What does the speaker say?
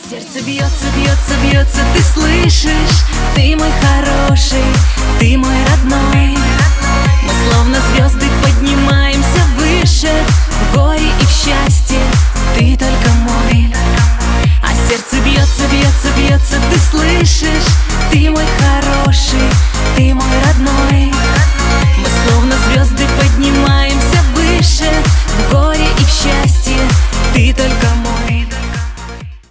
Сердце бьется, бьется, бьется, ты слышишь? Ты мой хороший, ты мой родной.